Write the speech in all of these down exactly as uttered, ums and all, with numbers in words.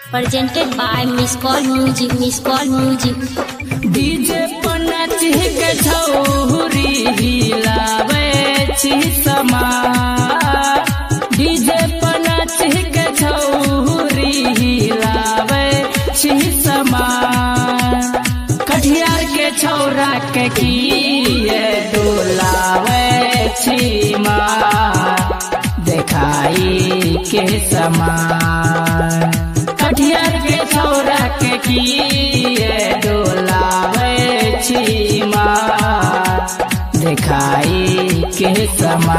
Presented by Miss Call Music, Miss Call Music. DJ पर नाच के छौरी हिलावे छी समा डीजे पर नाच के छौरी हिलावे छी समा कटिहार के छौरा के किए डोलावे छी माँ देखाई के समा कटिहार के छौरा के किए डोलावे छी माँ देखाई के समा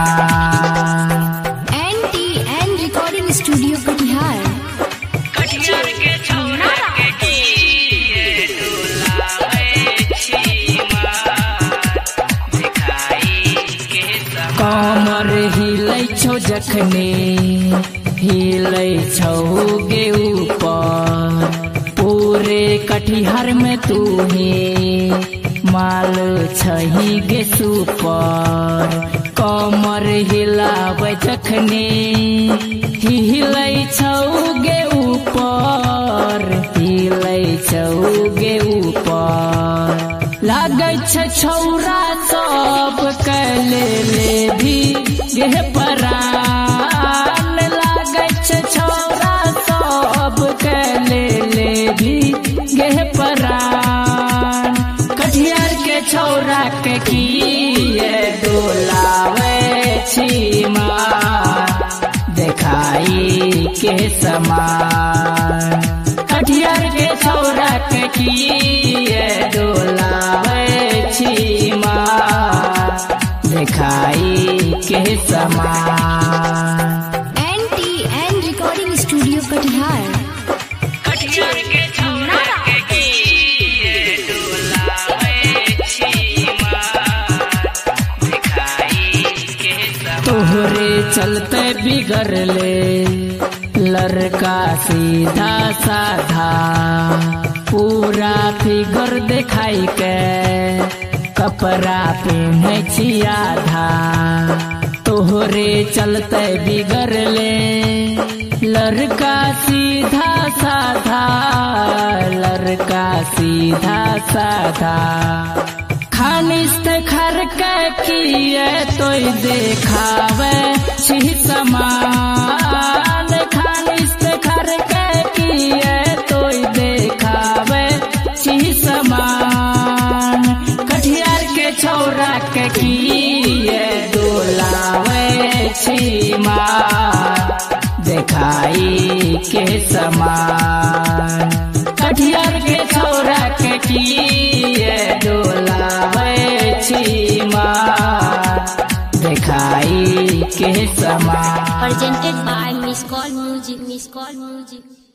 N T N Recording Studio Katihar. Katihar के छौरा के किए डोलावे छी माँ देखाई के समा कमर हिलै छौ जखने हिलै छौ गे ऊपर पूरे कटिहार में तू ही माल छही गे सुपर कमर हिलावे जखने हिलै छौ गे ऊपर हिलै छौ गे ऊपर लागै छै छौरा सब कले ले भी गे परान लागै छै छौरा सब कले ले भी गे परान कटिहार के छौरा के किए डोलावे छी माँ देखाई के समान कटिहार के छौरा के किए डोलावे छी माँ देखाई के समान N T N Recording Studio Katihar. Katihar के छौरा के किए डोलावे छी माँ देखाई के समान तोहरे चलते बिगड़ले लड़का सीधा साधा पूरा फिगर देखाई के कपड़ा पहने छी आधा तोहरे चलते बिगड़ले लड़का सीधा साधा लड़का सीधा साधा खानिस्त खर के किए तो देखावे छी समान खानिस्त खर के किए तो देखावे छी समान कटिहार के छौरा के किए डोलावे छी माँ देखाई के समान कटिहार के छौरा के किए डोलावे छी माँ देखाई के समान Presented by Miss Call Music, Miss Call Music.